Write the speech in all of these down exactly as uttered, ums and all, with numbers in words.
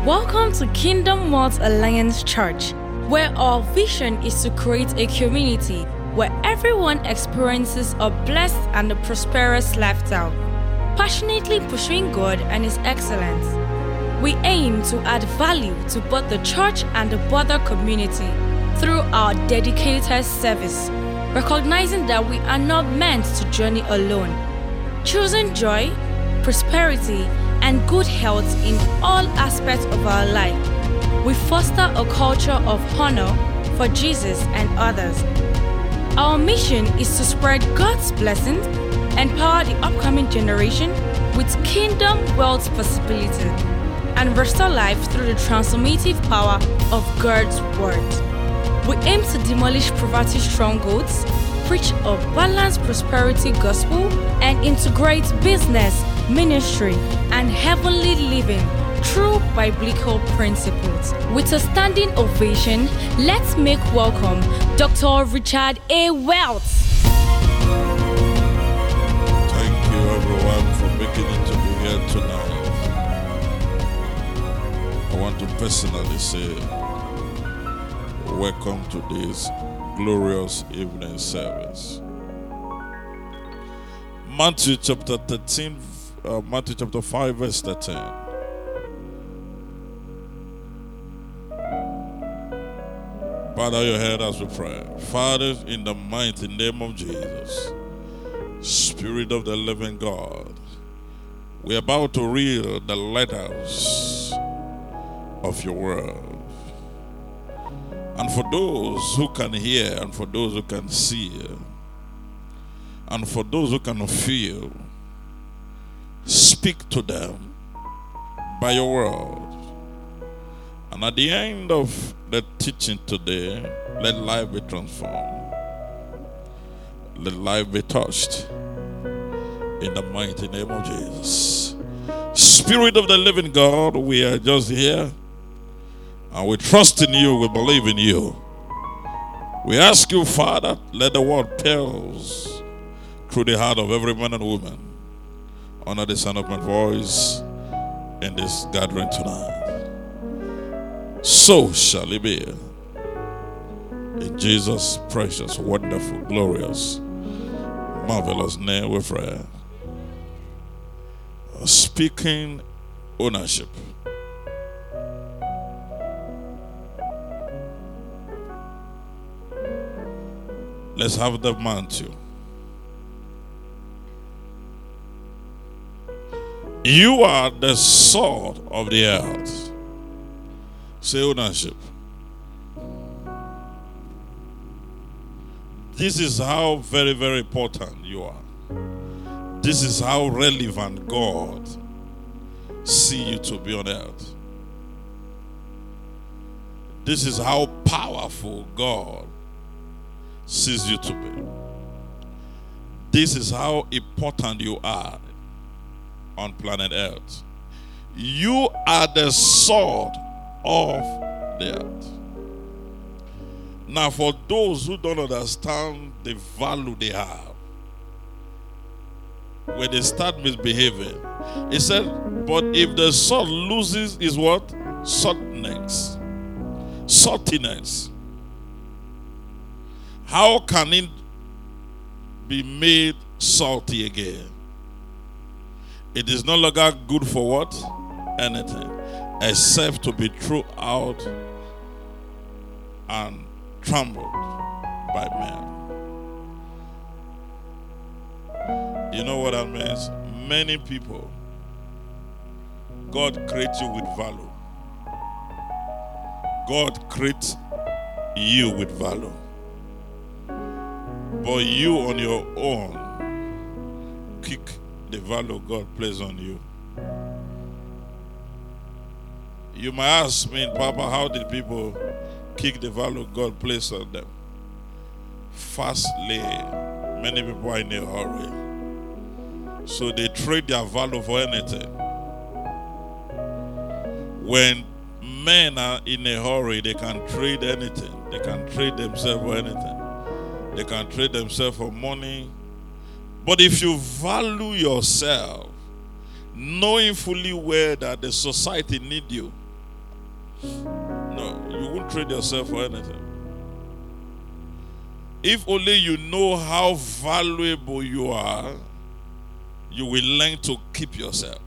Welcome to Kingdom World Alliance Church, where our vision is to create a community where everyone experiences a blessed and a prosperous lifestyle, passionately pursuing God and His excellence. We aim to add value to both the church and the broader community through our dedicated service, recognizing that we are not meant to journey alone. Choosing joy, prosperity, and good health in all aspects of our life, we foster a culture of honor for Jesus and others. Our mission is to spread God's blessings, empower the upcoming generation with kingdom wealth possibilities, and restore life through the transformative power of God's word. We aim to demolish poverty strongholds, preach a balanced prosperity gospel, and integrate business, ministry, and heavenly living through biblical principles. With a standing ovation, let's make welcome Doctor Richard A. Welts. Thank you, everyone, for making it to be here tonight. I want to personally say welcome to this glorious evening service. Matthew chapter thirteen, uh, Matthew chapter five, verse thirteen. Bow down your head as we pray. Father, in the mighty name of Jesus, Spirit of the living God, we are about to read the letters of your word. And for those who can hear, and for those who can see, and for those who can feel, speak to them by your word. And at the end of the teaching today, let life be transformed. Let life be touched. In the mighty name of Jesus. Spirit of the living God, we are just here. And we trust in you, we believe in you. We ask you, Father, let the word pierce through the heart of every man and woman under the sound of my voice in this gathering tonight. So shall it be. In Jesus' precious, wonderful, glorious, marvelous name we pray. Speaking ownership. Let's have the mantle. You are the salt of the earth. Say ownership. This is how very, very important you are. This is how relevant God sees you to be on earth. This is how powerful God sees you to be. This is how important you are on planet Earth. You are the salt of the earth. Now, for those who don't understand the value they have, when they start misbehaving, he said, but if the salt loses his what? Saltiness. Saltiness. How can it be made salty again? It is no longer good for what? Anything. Except to be thrown out and trampled by men. You know what that means? Many people, God creates you with value. God creates you with value. But you on your own kick the value God placed on you. You might ask me, Papa, how did people kick the value God placed on them? Firstly, many people are in a hurry. So they trade their value for anything. When men are in a hurry, they can trade anything. They can trade themselves for anything. They can trade themselves for money. But if you value yourself, knowing fully well that the society need you, No, you won't trade yourself for anything. If only you know how valuable you are, you will learn to keep yourself.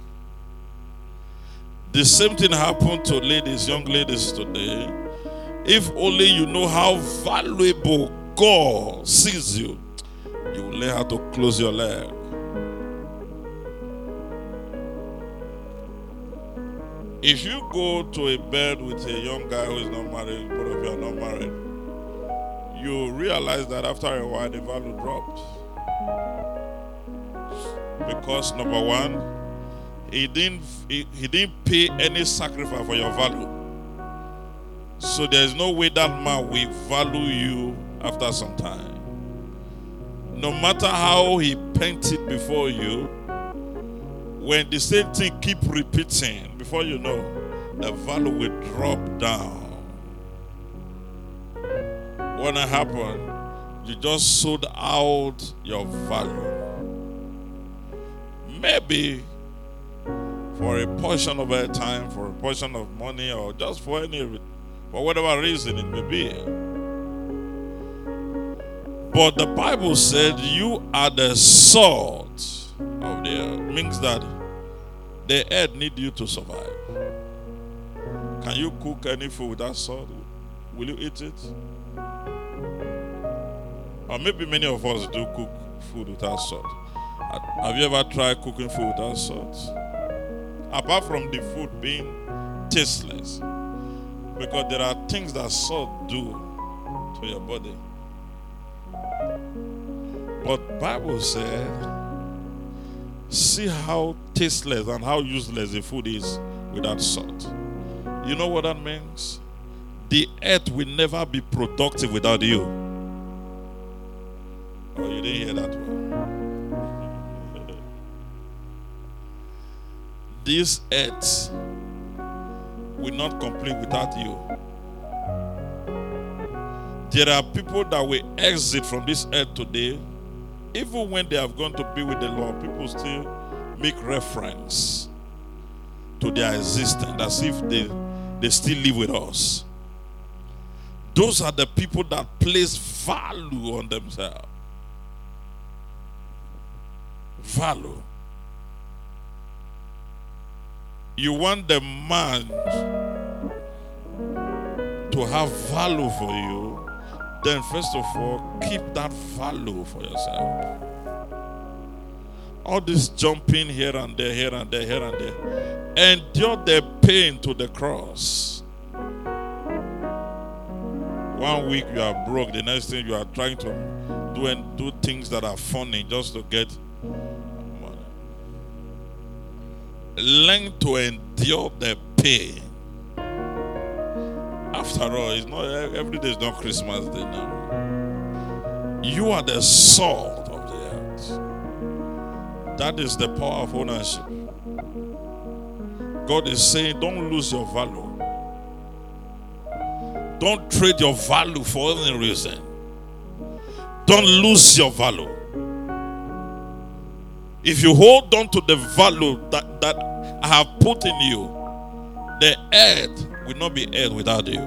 The same thing happened to ladies, young ladies today. If only you know how valuable God sees you, you will learn how to close your leg. If you go to a bed with a young guy who is not married, both of you are not married, you realize that after a while the value drops. Because number one, he didn't he, he didn't pay any sacrifice for your value. So there is no way that man will value you after some time. No matter how he painted before you, when the same thing keep repeating, before you know, the value will drop down. When it happened, you just sold out your value. Maybe for a portion of your time, for a portion of money, or just for any, for whatever reason it may be. But the Bible said you are the salt of the earth. Means that the earth need you to survive. Can you cook any food without salt? Will you eat it? Or maybe many of us do cook food without salt. Have you ever tried cooking food without salt? Apart from the food being tasteless. Because there are things that salt do to your body. But Bible said, see how tasteless and how useless the food is without salt. You know what that means? The earth will never be productive without you. Oh, you didn't hear that one. This earth will not complete without you. There are people that will exit from this earth today. Even when they have gone to be with the Lord, people still make reference to their existence as if they, they still live with us. Those are the people that place value on themselves. Value. You want the man to have value for you, then first of all, keep that value for yourself. All this jumping here and there, here and there, here and there. Endure the pain to the cross. One week you are broke, the next thing you are trying to do and do things that are funny just to get money. Learn to endure the pain. After all, it's not every day is not Christmas Day now. You are the salt of the earth. That is the power of ownership. God is saying, don't lose your value. Don't trade your value for any reason. Don't lose your value. If you hold on to the value that, that I have put in you, the earth will not be earth without you.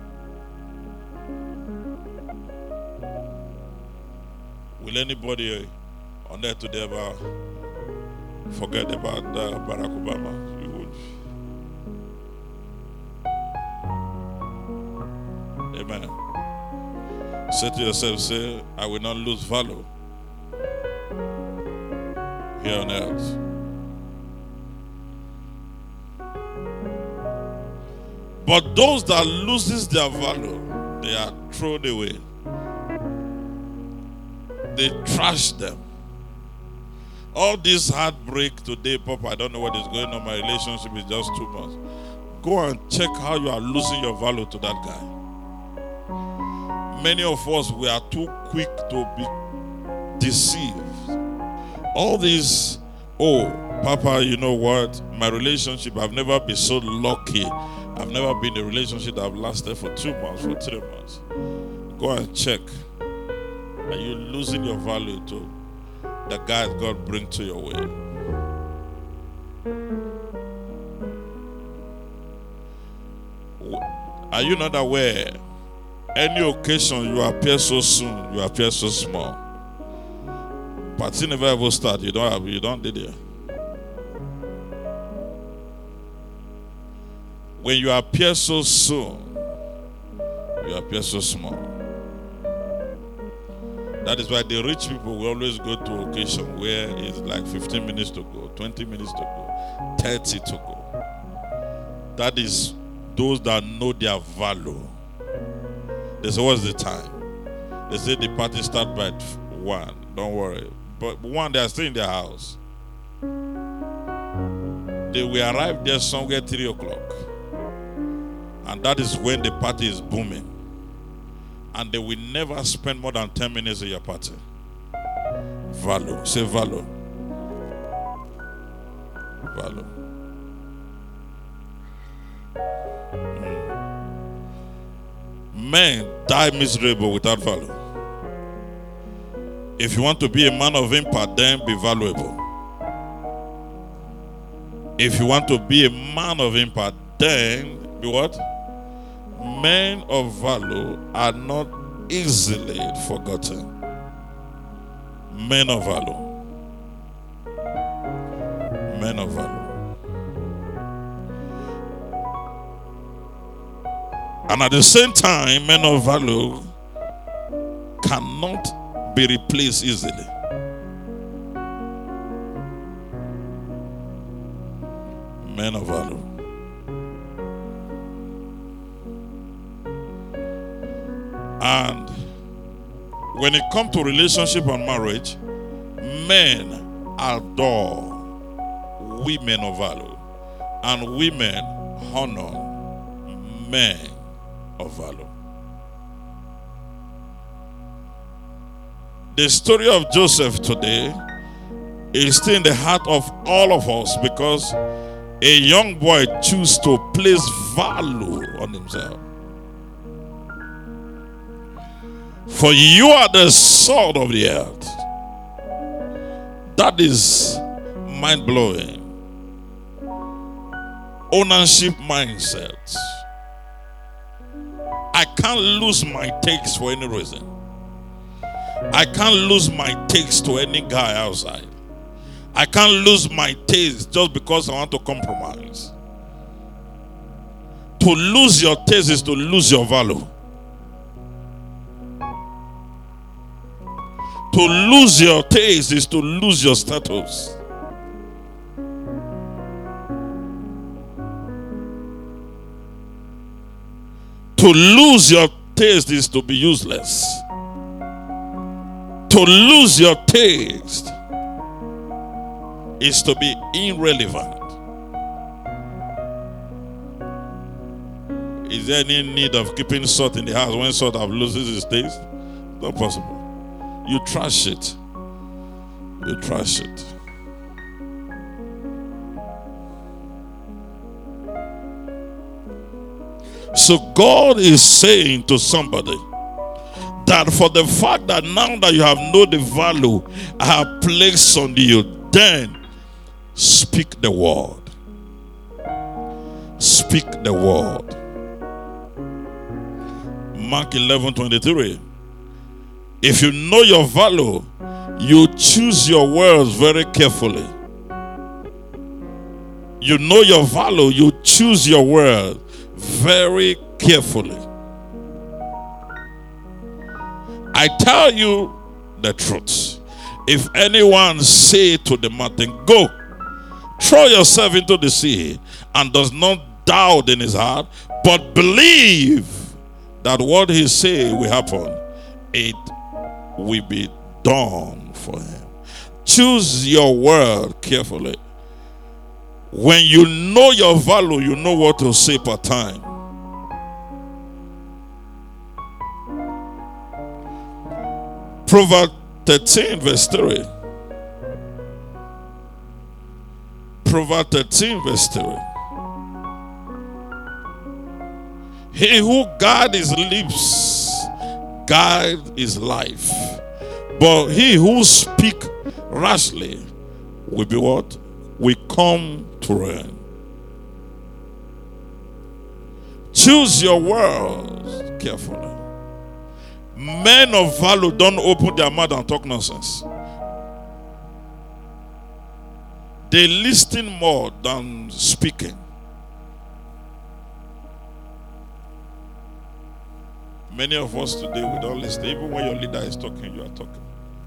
Will anybody on there today ever forget about uh, Barack Obama? You would. Amen. Say to yourself, say, I will not lose value here on earth. But those that loses their value, they are thrown away. They trash them. All this heartbreak today, Papa, I don't know what is going on. My relationship is just too much. Go and check how you are losing your value to that guy. Many of us, we are too quick to be deceived. All these, oh, Papa, you know what? My relationship, I've never been so lucky. I've never been in a relationship that have lasted for two months, for three months. Go and check. Are you losing your value to the guy God brings to your way? Are you not aware? Any occasion you appear so soon, you appear so small. Party never ever start. You don't have, you don't did it. When you appear so soon, you appear so small. That is why the rich people will always go to occasion where it's like fifteen minutes to go, twenty minutes to go, thirty to go. That is those that know their value. They say, what's the time? They say the party start by one. Don't worry. But one, they are still in their house. They will arrive there somewhere three o'clock. And that is when the party is booming. And they will never spend more than ten minutes at your party. Value. Say value. Value. Mm. Men die miserable without value. If you want to be a man of impact, then be valuable. If you want to be a man of impact, then be what? Men of value are not easily forgotten. Men of value. Men of value. And at the same time, men of value cannot be replaced easily. Men of value. And when it comes to relationship and marriage, men adore women of value, and women honor men of value. The story of Joseph today is still in the heart of all of us because a young boy chose to place value on himself. For you are the salt of the earth. That is mind-blowing. Ownership mindset. I can't lose my takes for any reason. I can't lose my takes to any guy outside. I can't lose my taste just because I want to compromise. To lose your taste is to lose your value. To lose your taste is to lose your status. To lose your taste is to be useless. To lose your taste is to be irrelevant. Is there any need of keeping salt in the house when salt have loses its taste? Not possible. You trash it. You trash it. So God is saying to somebody that for the fact that now that you have known the value I have placed on you, then speak the word. Speak the word. Mark eleven twenty-three. If you know your value, you choose your words very carefully. You know your value, you choose your words very carefully. I tell you the truth. If anyone say to the mountain, go, throw yourself into the sea, and does not doubt in his heart, but believe that what he say will happen, it will be done for him. Choose your word carefully. When you know your value, you know what to say per time. Proverbs thirteen verse three. Proverbs thirteen verse three. He who guards his lips guards his life, but he who speaks rashly will be what? Will come to ruin. Choose your words carefully. Men of value don't open their mouth and talk nonsense. They listen more than speaking. Many of us today, we don't listen. Even when your leader is talking, you are talking.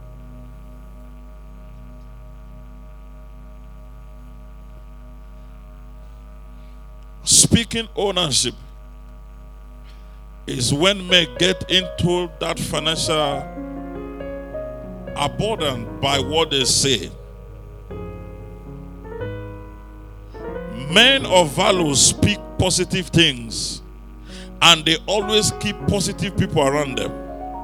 Speaking ownership is when men get into that financial abundance by what they say. Men of value speak positive things, and they always keep positive people around them.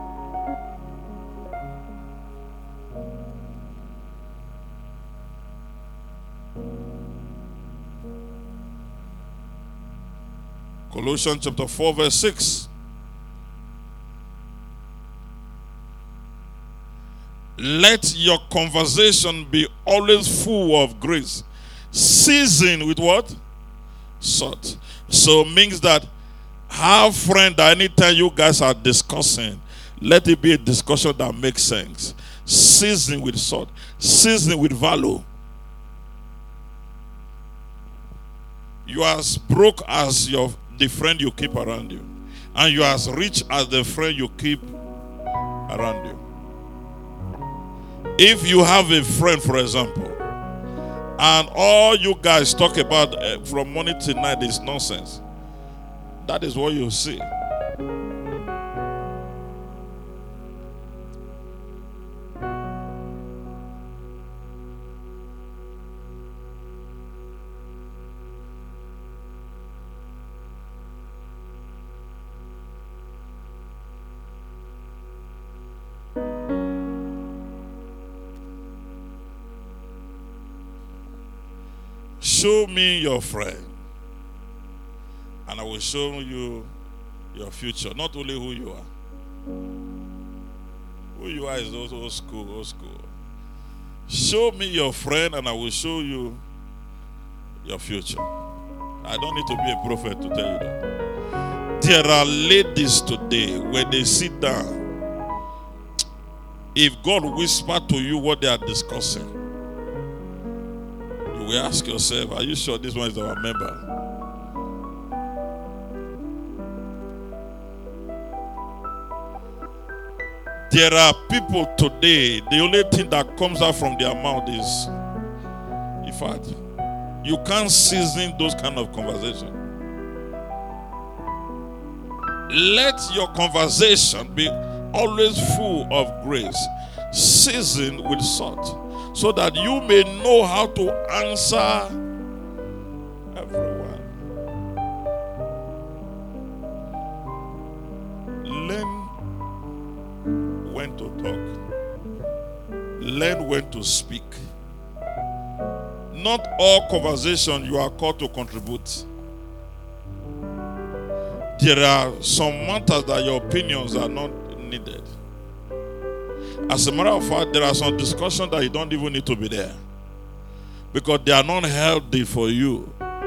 Colossians chapter four verse six. Let your conversation be always full of grace, seasoned with what? Salt. So means that have friend that anytime you guys are discussing, let it be a discussion that makes sense. Seasoned with salt, seasoned with value. You are as broke as your the friend you keep around you, and you are as rich as the friend you keep around you. If you have a friend, for example, and all you guys talk about uh, from morning till night is nonsense, that is what you see. Show me your friend, and I will show you your future. Not only who you are. Who you are is also old school, old school. Show me your friend, and I will show you your future. I don't need to be a prophet to tell you that. There are ladies today, when they sit down, if God whisper to you what they are discussing, we ask yourself, are you sure this one is our member? There are people today, the only thing that comes out from their mouth is, in fact, you can't season those kind of conversation. Let your conversation be always full of grace, seasoned with salt, so that you may know how to answer everyone. Learn when to talk. Learn when to speak. Not all conversation you are called to contribute. There are some matters that your opinions are not needed. As a matter of fact, there are some discussions that you don't even need to be there, because they are not healthy for you.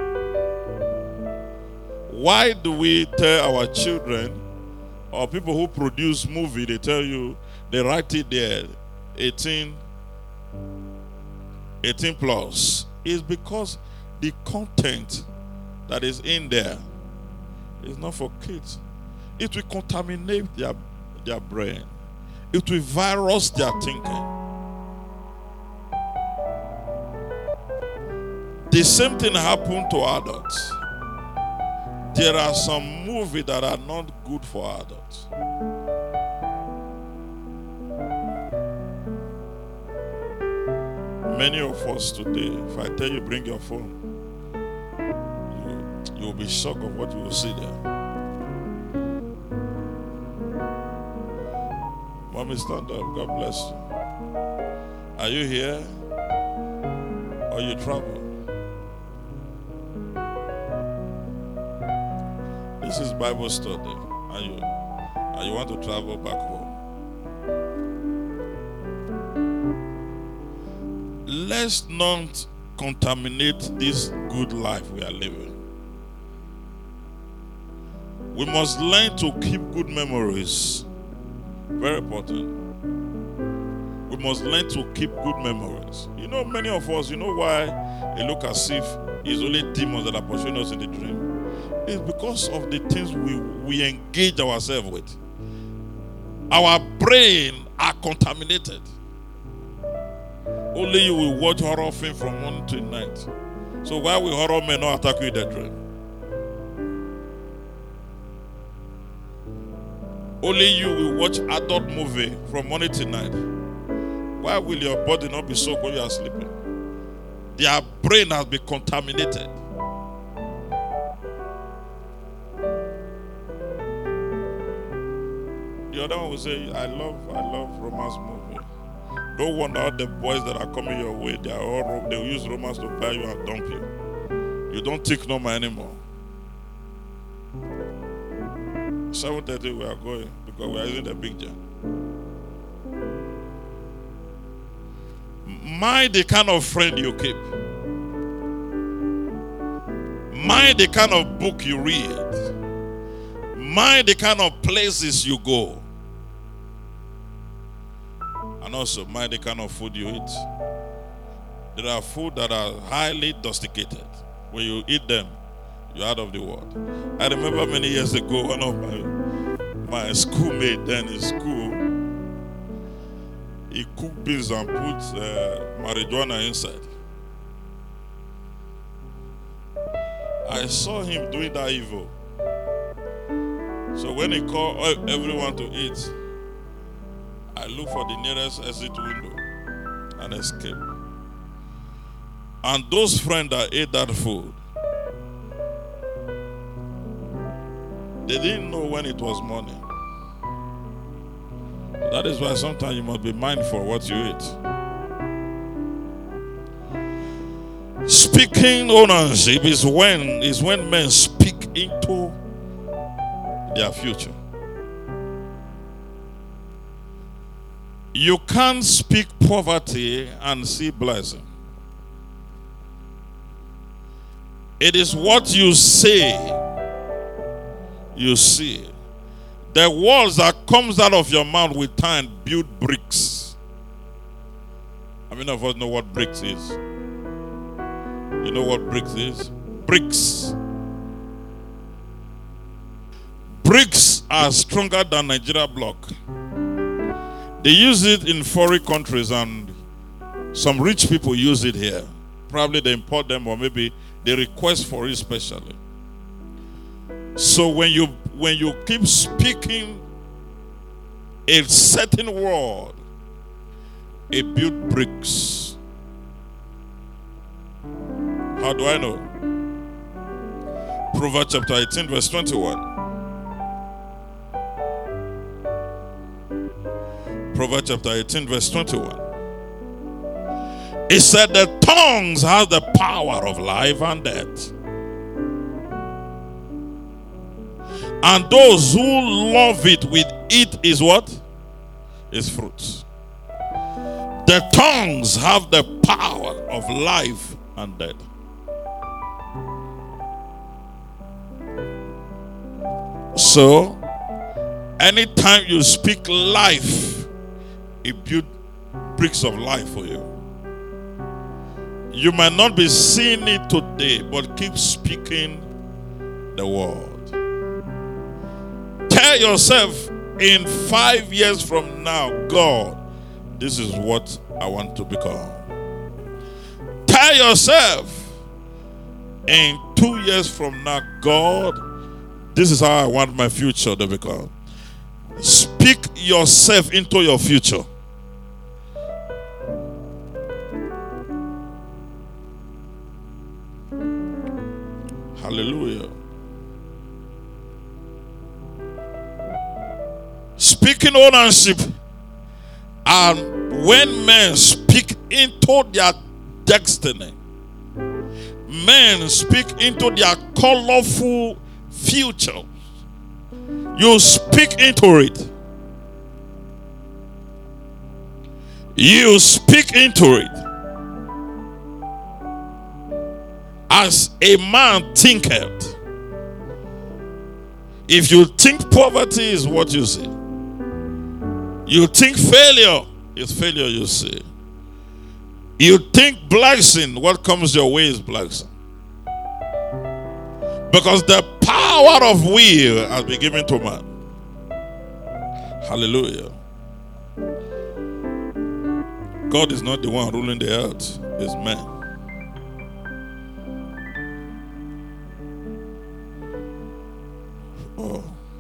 Why do we tell our children, or people who produce movie, they tell you, they write it there, eighteen, eighteen plus? It's because the content that is in there is not for kids. It will contaminate their, their brain. It will virus their thinking. The same thing happened to adults. There are some movies that are not good for adults. Many of us today, if I tell you bring your phone, you, you'll be shocked of what you will see there. Mommy, stand up. God bless you. Are you here? Or you travel? This is Bible study. Are you, are you want to travel back home? Let's not contaminate this good life we are living. We must learn to keep good memories. Very important. We must learn to keep good memories. You know, many of us, you know why it look as if it's only demons that are pursuing us in the dream? It's because of the things we, we engage ourselves with. Our brain are contaminated. Only you will watch horror film from morning to night. So why will horror men not attack you in the dream? Only you will watch adult movie from morning to night. Why will your body not be soaked when you are sleeping? Their brain has been contaminated. The other one will say, I love, I love romance movie. Don't wonder all the boys that are coming your way, they are all they will use romance to buy you and dump you. You don't take no more anymore. seven thirty we are going because we are using the big jar. Mind the kind of friend you keep. Mind the kind of book you read. Mind the kind of places you go. And also mind the kind of food you eat. There are food that are highly intoxicated. When you eat them, you're out of the world. I remember many years ago, one of my, my schoolmates then in school, he cooked beans and put uh, marijuana inside. I saw him doing that evil. So when he called everyone to eat, I looked for the nearest exit window and escaped. And those friends that ate that food, they didn't know when it was morning. That is why sometimes you must be mindful of what you eat. Speaking ownership is when is when men speak into their future. You can't speak poverty and see blessing. It is what you say, you see. The words that comes out of your mouth with time build bricks. How many of us know what bricks is? You know what bricks is? Bricks. Bricks are stronger than Nigeria block. They use it in foreign countries and some rich people use it here. Probably they import them or maybe they request for it specially. So when you when you keep speaking a certain word, it builds bricks. How do I know? Proverbs chapter eighteen, verse twenty-one. Proverbs chapter eighteen, verse twenty-one. It said the tongues have the power of life and death. And those who love it with it is what? Is fruits. The tongues have the power of life and death. So, anytime you speak life, it builds bricks of life for you. You might not be seeing it today, but keep speaking the word. Tell yourself in five years from now, God, this is what I want to become. Tell yourself in two years from now, God, this is how I want my future to become. Speak yourself into your future. Hallelujah. Speaking ownership, and when men speak into their destiny, men speak into their colorful future. You speak into it. You speak into it. As a man thinketh, If you think poverty is what you see, you think failure is failure you see. You think blessing, what comes your way is blessing. Because the power of will has been given to man. Hallelujah. God is not the one ruling the earth, it's man. Oh.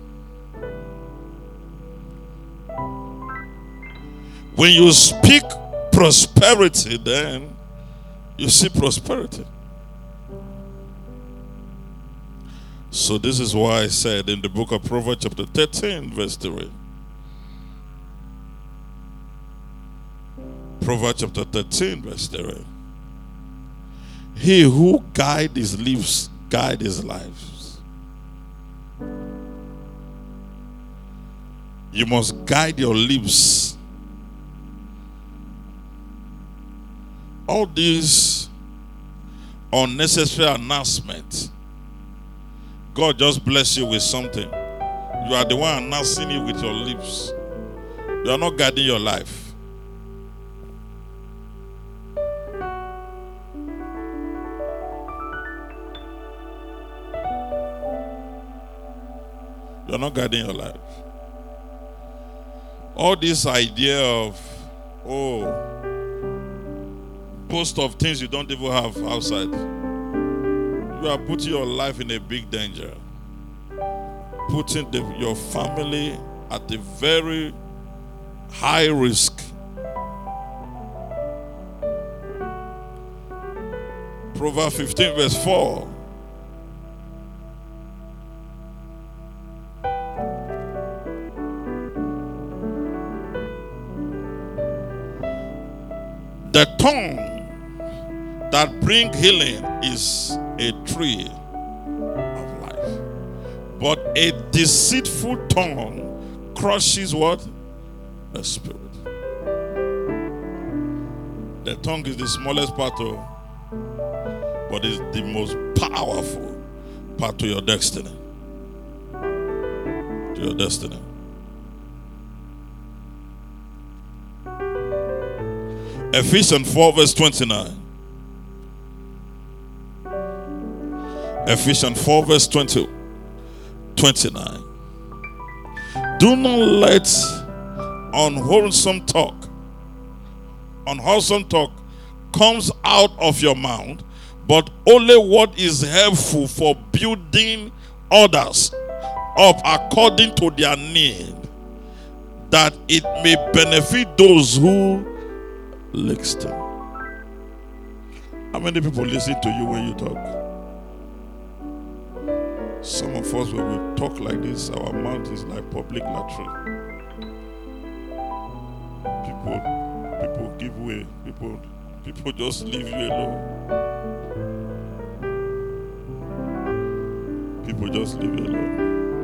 When you speak prosperity, then you see prosperity. So this is why I said in the book of Proverbs chapter thirteen verse three. Proverbs chapter thirteen verse three. He who guides his lips guides his lives. You must guide your lips. All these unnecessary announcements, God just bless you with something. You are the one announcing it with your lips. You are not guiding your life. You are not guiding your life. All this idea of, oh, boast of things you don't even have outside. You are putting your life in a big danger. Putting the, your family at a very high risk. Proverbs fifteen verse four. The tongue that brings healing is a tree of life. But a deceitful tongue crushes what? The spirit. The tongue is the smallest part of, but it's the most powerful part to your destiny. To your destiny. Ephesians four verse twenty-nine. Ephesians four verse twenty, twenty-nine. Do not let unwholesome talk, unwholesome talk comes out of your mouth, but only what is helpful for building others up according to their need, that it may benefit those who listen. How many people listen to you when you talk? Some of us, when we talk like this, our mouth is like public latrine. People, people give way. People, people just leave you alone. People just leave you alone.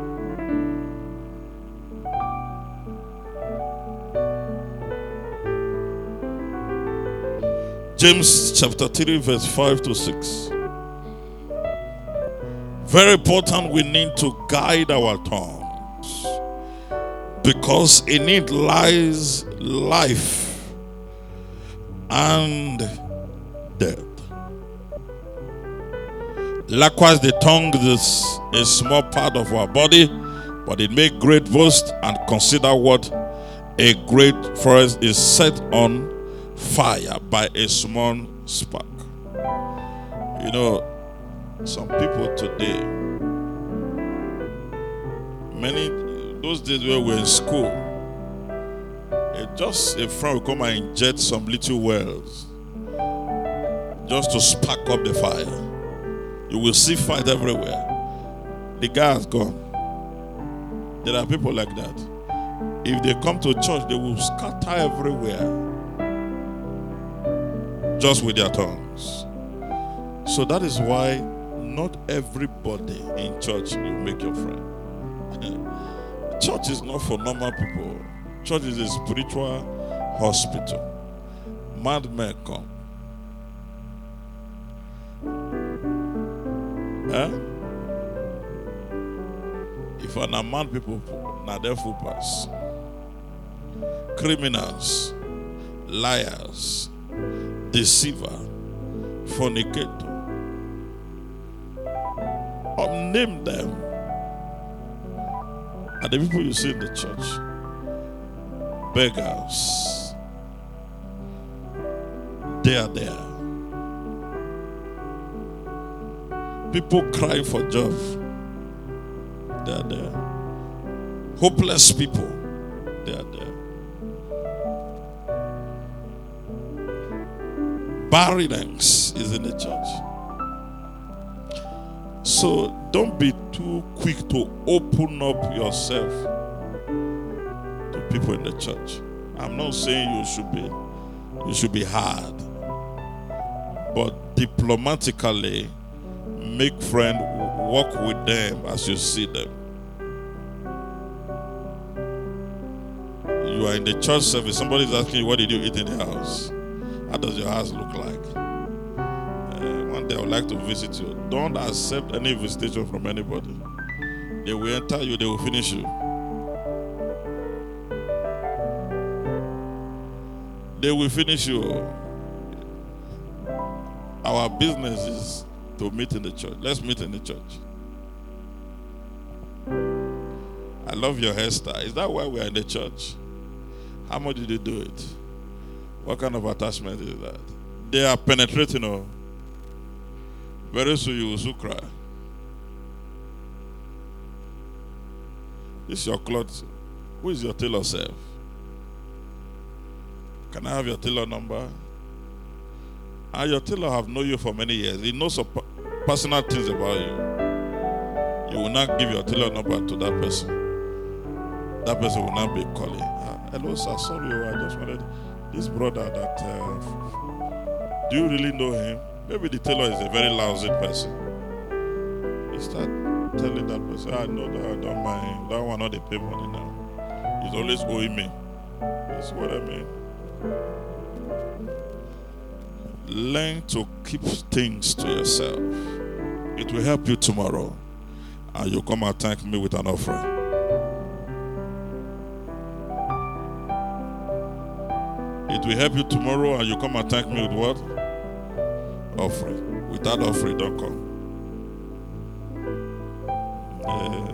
James chapter three verse five to six. Very important, we need to guide our tongues, because in it lies life and death. Likewise, the tongue is a small part of our body, but it makes great boast, and consider what a great forest is set on fire by a small spark. You know, some people today, many those days where we were in school, it just a friend will come and inject some little wells just to spark up the fire. You will see fight everywhere. The guy has gone. There are people like that. If they come to church, they will scatter everywhere just with their tongues. So that is why not everybody in church you make your friend. Church is not for normal people. Church is a spiritual hospital. Madmen come. Huh? If an amount people, now they're full pass. Criminals, liars, deceiver, fornicator. Name them. And the people you see in the church, beggars, they are there. People crying for job, they are there. Hopeless people, they are there. Barrenness is in the church. So don't be too quick to open up yourself to people in the church. I'm not saying you should be you should be hard, but diplomatically make friends, walk with them as you see them. You are in the church service, somebody is asking you, what did you eat in the house? How does your house look like? They would like to visit you. Don't accept any visitation from anybody. They will enter you, they will finish you. They will finish you. Our business is to meet in the church. Let's meet in the church. I love your hairstyle. Is that why we are in the church? How much did you do it? What kind of attachment is that? They are penetrating. Oh. Very soon you will soon cry. This is your cloth. Who is your tailor self? Can I have your tailor number? And your tailor have known you for many years. He knows some personal things about you. You will not give your tailor number to that person. That person will not be calling. Ah, hello sir, sorry, I just wanted this brother that, uh, do you really know him? Maybe the tailor is a very lousy person. You start telling that person, I know that, I don't mind. That one not they pay money now. He's always owing me. That's what I mean. Learn to keep things to yourself. It will help you tomorrow. And you'll come and thank me with an offering. It will help you tomorrow and you come and thank me with what? Offering. Without offering, don't come. Uh,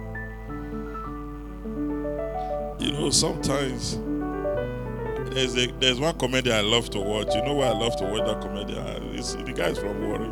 you know, sometimes there's a there's one comedian I love to watch. You know why I love to watch that comedian? It's, the guy is from Warri.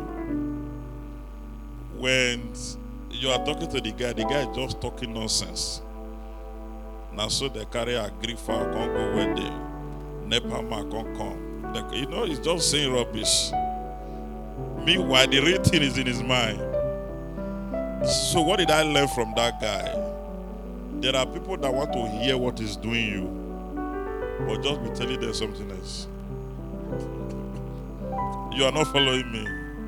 When you are talking to the guy, the guy is just talking nonsense. Now so they carry a griefer, can't go where they Nepa man can't come. They, you know, he's just saying rubbish. Meanwhile, the real thing is in his mind. So what did I learn from that guy? There are people that want to hear what he's doing you, but just be telling them something else. You are not following me.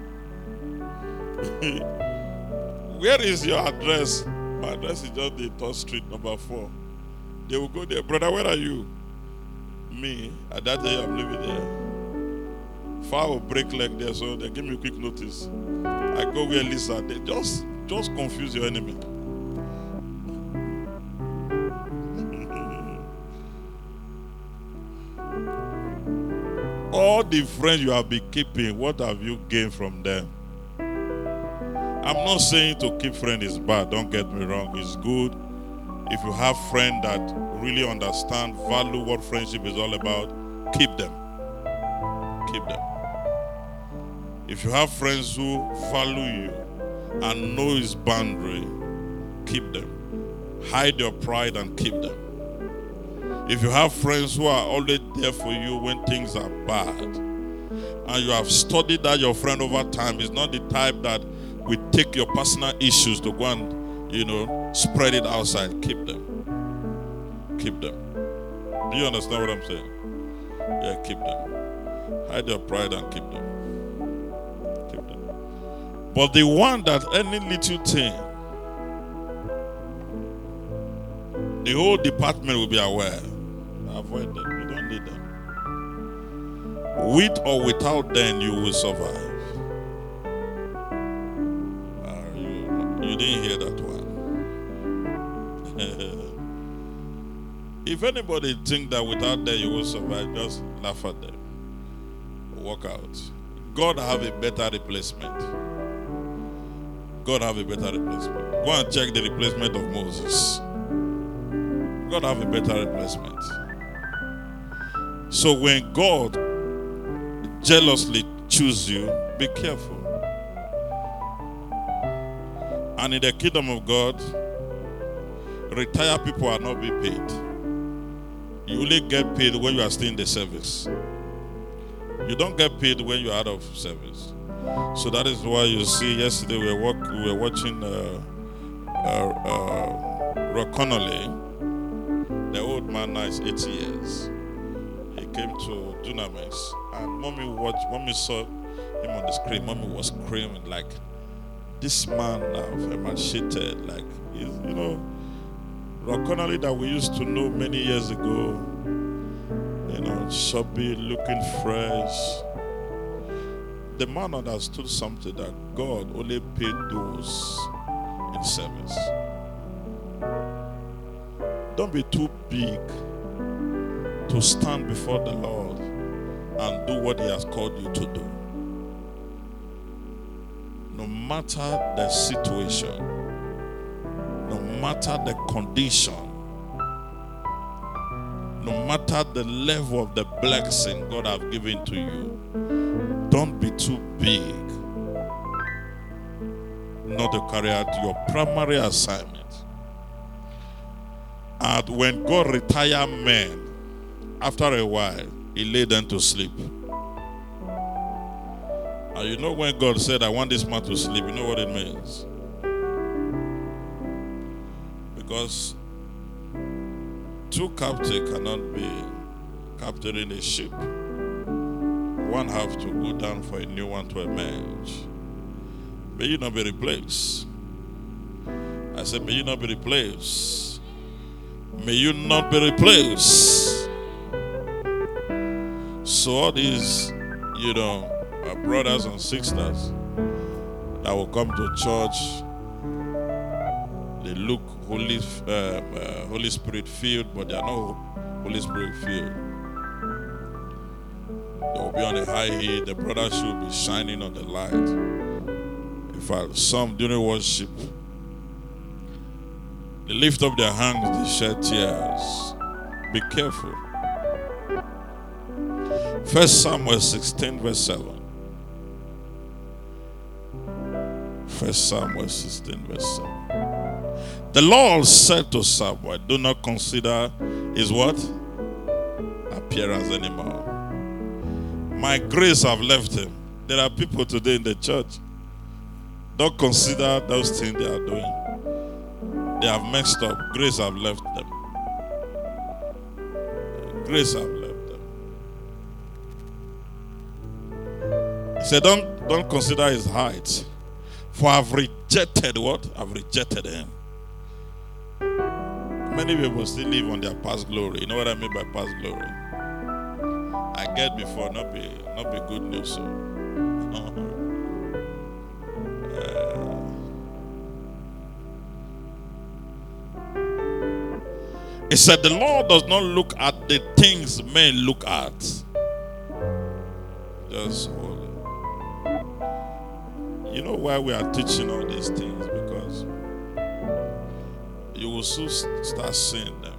Where is your address? My address is just the third street, number four. They will go there. Brother, where are you? Me. At that day, I'm living there. Far will break leg there, so they give me a quick notice. I go where Lisa. They just, just confuse your enemy. All the friends you have been keeping, what have you gained from them? I'm not saying to keep friends is bad. Don't get me wrong. It's good if you have friends that really understand, value what friendship is all about. Keep them. Keep them. If you have friends who value you and know his boundary, keep them. Hide your pride and keep them. If you have friends who are always there for you when things are bad, and you have studied that your friend over time is not the type that will take your personal issues to go and, you know, spread it outside, keep them. Keep them. Do you understand what I'm saying? Yeah, keep them. Hide your pride and keep them. Keep them. But the one that any little thing, the whole department will be aware. Avoid them. You don't need them. With or without them, you will survive. Uh, you, you didn't hear that one. If anybody think that without them you will survive, just laugh at them. Walk out. God have a better replacement. God have a better replacement. Go and check the replacement of Moses. God have a better replacement. So when God jealously chooses you, be careful. And in the kingdom of God, retired people are not being paid. You only get paid when you are still in the service. You don't get paid when you are out of service. So that is why you see yesterday we were, walk, we were watching uh, uh, uh, Rock Connolly. The old man now is eighty years. He came to Dunamis, and mommy watched. Mommy saw him on the screen. Mommy was screaming like, "This man now emancipated, like you know, Rock Connolly that we used to know many years ago. You know, chubby, looking fresh. The man understood something that God only paid those in service. Don't be too big to stand before the Lord and do what He has called you to do. No matter the situation, no matter the condition, no matter the level of the blessing God has given to you, don't be too big not to carry out your primary assignment. And when God retire men, after a while, He lay them to sleep. And you know when God said, I want this man to sleep, you know what it means? Because two captains cannot be captaining a ship. One have to go down for a new one to emerge. May you not be replaced. I said, may you not be replaced. May you not be replaced. So all these, you know, our brothers and sisters that will come to church, they look Holy, uh, uh, Holy Spirit filled, but they are not Holy Spirit filled. They will be on a high hill. The brothers should be shining on the light. In fact, some during worship, they lift up their hands, they shed tears. Be careful. First Samuel sixteen, verse seven. First Samuel sixteen, verse seven. The Lord said to Samuel, do not consider his what? Appearance anymore. My grace have left him. There are people today in the church. Don't consider those things they are doing. They have messed up. Grace have left them. Grace have left them. He said, don't, don't consider his height. For I've rejected what? I've rejected him. Many people still live on their past glory. You know what I mean by past glory? I get before, not be not be good news. So. uh, it said the Lord does not look at the things men look at. Just hold it. You know why we are teaching all these things? Because you will soon start seeing them,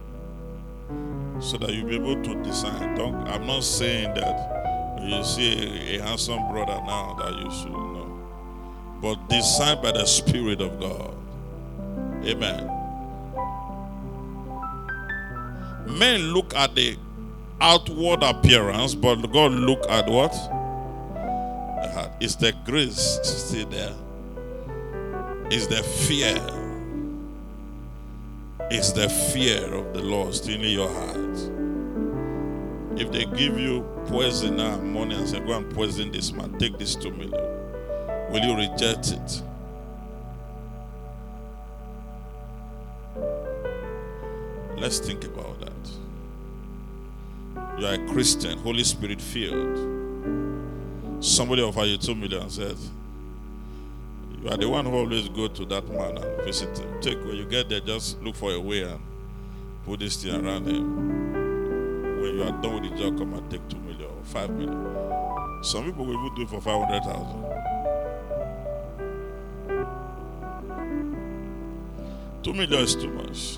so that you'll be able to discern. Don't, I'm not saying that you see a, a handsome brother now that you should know, but discern by the Spirit of God. Amen. Men look at the outward appearance, but God look at what? The heart. Is the grace still there? Is the fear? Is the fear of the Lord still in your heart? If they give you poison now money and say, go and poison this man, take this two million, will you reject it? Let's think about that. You are a Christian, Holy Spirit filled. Somebody offer you two million and says, you are the one who always go to that man and visit him. Take when you get there, just look for a way and put this thing around him. When you are done with the job, come and take two million or five million. Some people will even do it for five hundred thousand. Two million is too much.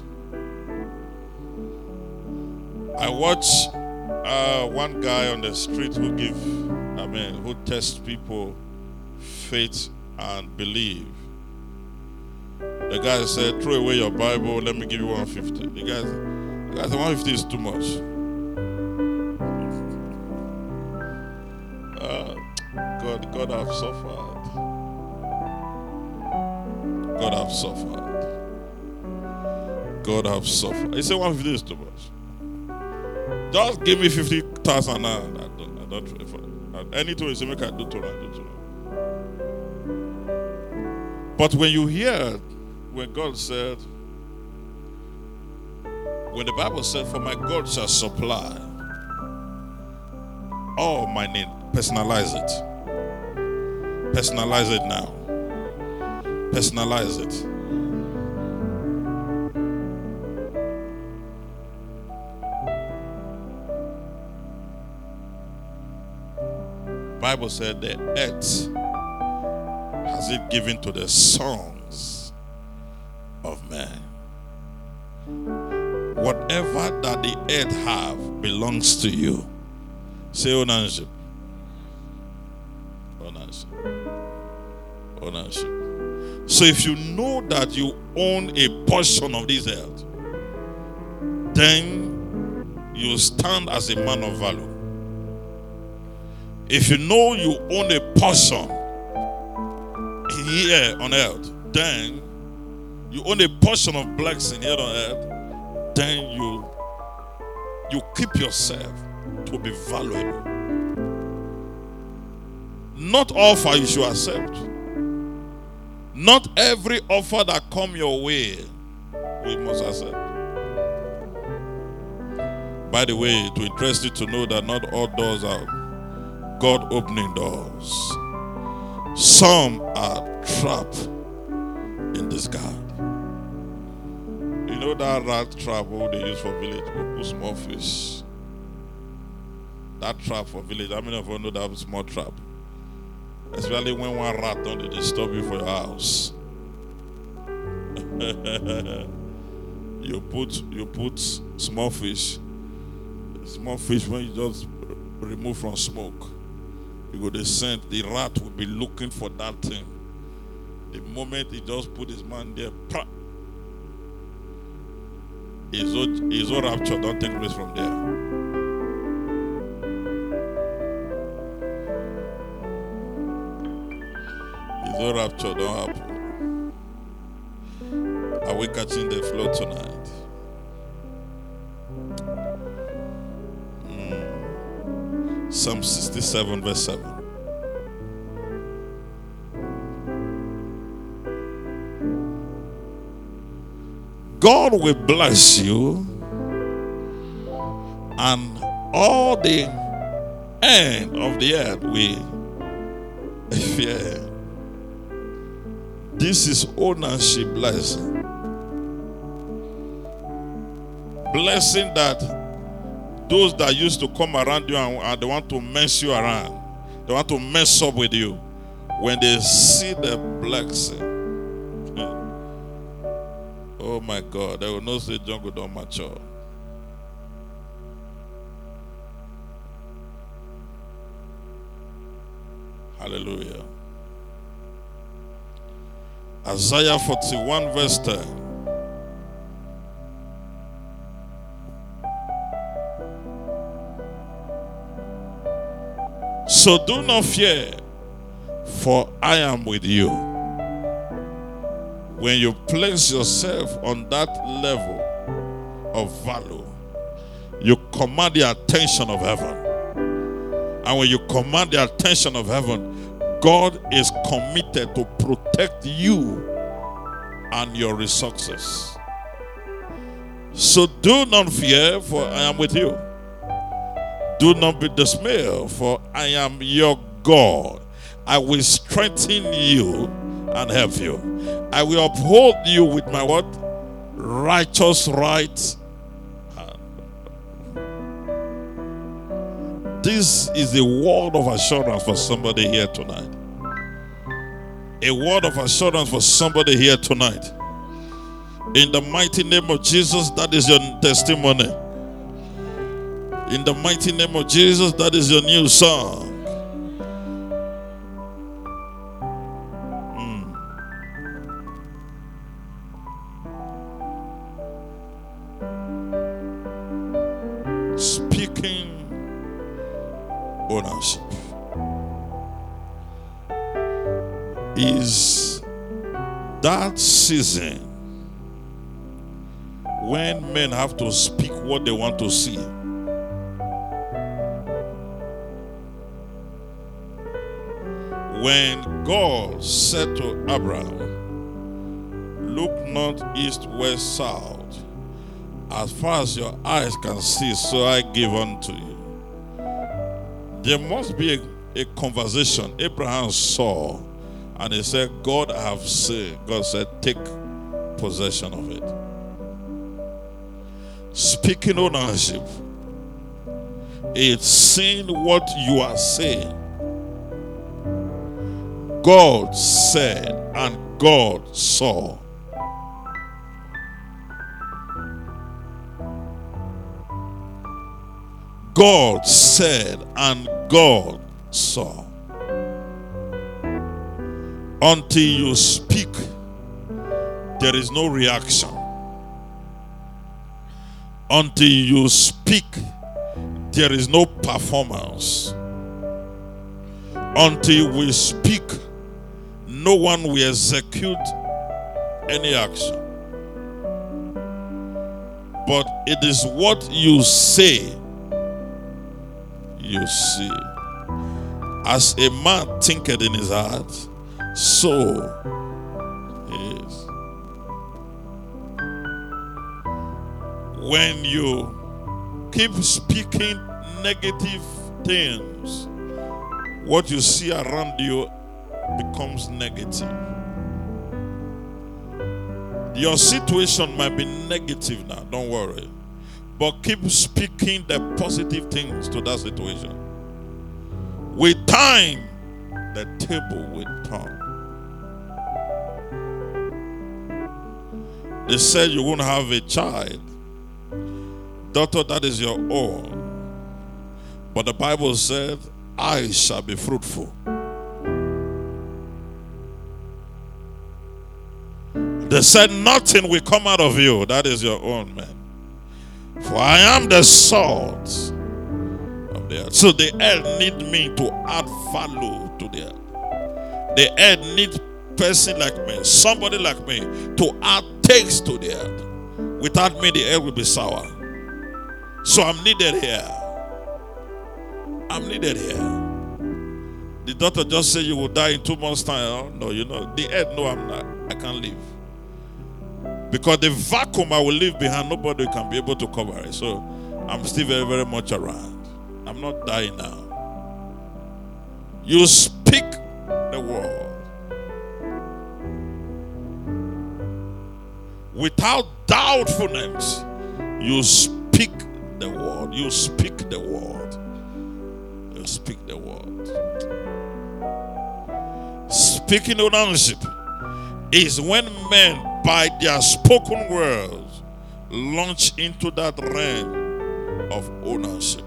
I watch uh, one guy on the street who give, I mean, who tests people faith and believe. The guy said, throw away your Bible, let me give you one fifty. The guy, the guy said, one fifty is too much. Uh, God, God have suffered. God have suffered. God have suffered. He said one fifty is too much. Just give me fifty thousand now. I don't, I don't try for it. Anything you say, make I do to I do to But when you hear, when God said, when the Bible said, for my God shall supply all my need, personalize it. Personalize it now. Personalize it. Bible said the earth has it given to the sons of man. Whatever that the earth have belongs to you. Say ownership. Ownership. Ownership. So if you know that you own a portion of this earth, then you stand as a man of value. If you know you own a portion here on earth, then you own a portion of blessing here on earth, then you you keep yourself to be valuable. Not offer you should accept. Not every offer that come your way we must accept. By the way, to interest you to know that not all doors are God opening doors. Some are trapped in this God. You know that rat trap they use for village, we put small fish. That trap for village, how many of you know that small trap? Especially when one rat don't disturb you for your house. you put you put small fish. Small fish when you just remove from smoke. You go the scent, the rat will be looking for that thing. The moment he just put his man there, pra, his own, his own rapture don't take place from there. His own rapture don't happen. Are we catching the flow tonight? Mm. Psalm sixty-seven verse seven. God will bless you, and all the end of the earth will fear. This is ownership blessing. Blessing that those that used to come around you and, and they want to mess you around, they want to mess up with you, when they see the blessing, oh my God, they will not say jungle don't mature. Hallelujah. Isaiah forty-one verse ten. So do not fear, for I am with you. When you place yourself on that level of value, you command the attention of heaven. And when you command the attention of heaven, God is committed to protect you and your resources. So do not fear, for I am with you. Do not be dismayed, for I am your God. I will strengthen you and help you. I will uphold you with my what? Righteous right this is a word of assurance for somebody here tonight. A word of assurance for somebody here tonight. In the mighty name of Jesus, that is your testimony. In the mighty name of Jesus, that is your new song. Mm. Speaking ownership is that season when men have to speak what they want to see. When God said to Abraham, look north, east, west, south, as far as your eyes can see, so I give unto you. There must be a, a conversation. Abraham saw, and he said, God, I have seen. God said, take possession of it. Speaking ownership is seeing what you are saying. God said and God saw. God said and God saw. Until you speak, there is no reaction. Until you speak, there is no performance. Until we speak, no one will execute any action. But it is what you say, you see. As a man thinketh in his heart, so he is. When you keep speaking negative things, what you see around you becomes negative. Your situation might be negative now, don't worry. But keep speaking the positive things to that situation. With time, the table will turn. They said you won't have a child. Daughter, that is your own. But the Bible said, I shall be fruitful. They said nothing will come out of you. That is your own, man. For I am the salt of the earth. So the earth need me to add value to the earth. The earth needs person like me, somebody like me, to add taste to the earth. Without me, the earth will be sour. So I'm needed here. I'm needed here. The doctor just said you will die in two months' time. Oh, no, you know, the earth, no, I'm not. I can't live. Because the vacuum I will leave behind, nobody can be able to cover it. So I'm still very, very much around. I'm not dying now. You speak the word. Without doubtfulness, you speak the word. You speak the word. You speak the word. Speaking ownership is when men, by their spoken words, launch into that realm of ownership.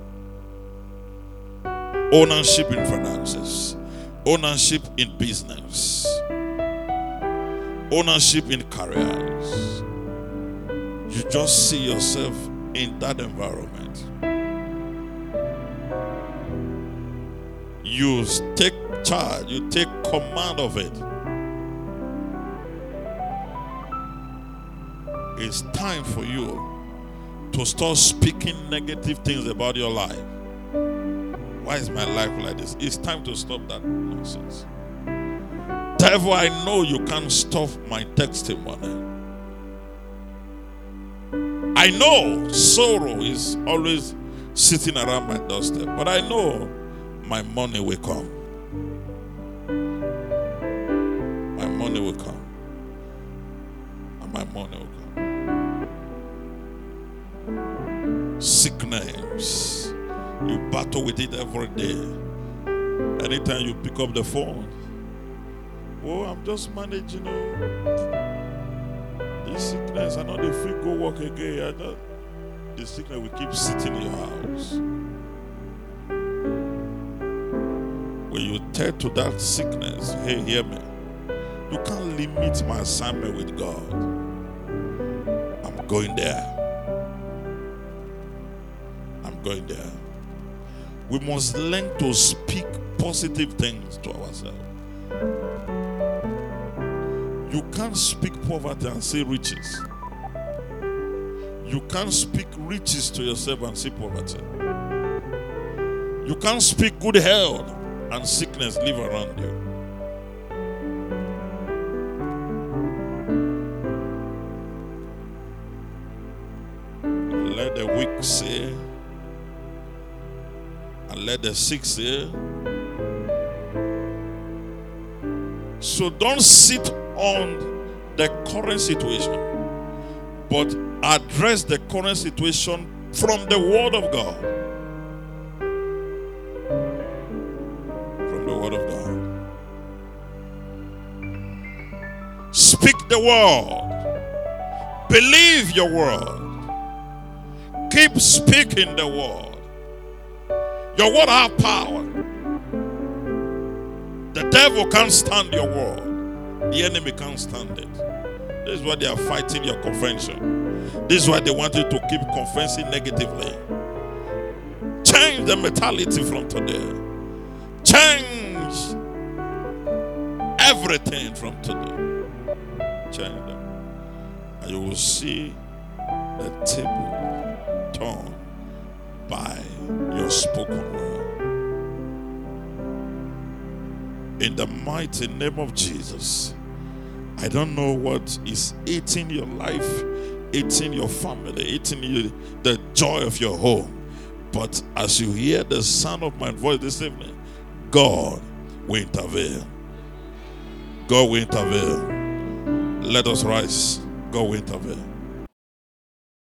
Ownership in finances. Ownership in business. Ownership in careers. You just see yourself in that environment. You take charge, you take command of it. It's time for you to start speaking negative things about your life. Why is my life like this? It's time to stop that nonsense. Devil, I know you can't stop my testimony. I know sorrow is always sitting around my doorstep, but I know my money will come. My money will come. And my money will come. Sickness You battle with it every day. Anytime you pick up the phone, oh, I'm just managing, you know, this sickness. I know the feet go work again. I know the sickness will keep sitting in your house. When you tell to that sickness, hey, hear me. You can't limit my assignment with God. I'm going there. I'm going there. We must learn to speak positive things to ourselves. You can't speak poverty and say riches. You can't speak riches to yourself and say poverty. You can't speak good health and sickness live around you. Let the weak say, and let the sick say. So don't sit on the current situation, but address the current situation from the Word of God. From the Word of God. Speak the Word. Believe your Word. Keep speaking the Word. Your Word has power. The devil can't stand your Word. The enemy can't stand it. This is why they are fighting your confession. This is why they want you to keep confessing negatively. Change the mentality from today. Change everything from today. Change them. And you will see the table turned by your spoken word. In the mighty name of Jesus. I don't know what is eating your life, eating your family, eating you, the joy of your home. But as you hear the sound of my voice this evening, God will intervene. God will intervene. Let us rise. God will intervene.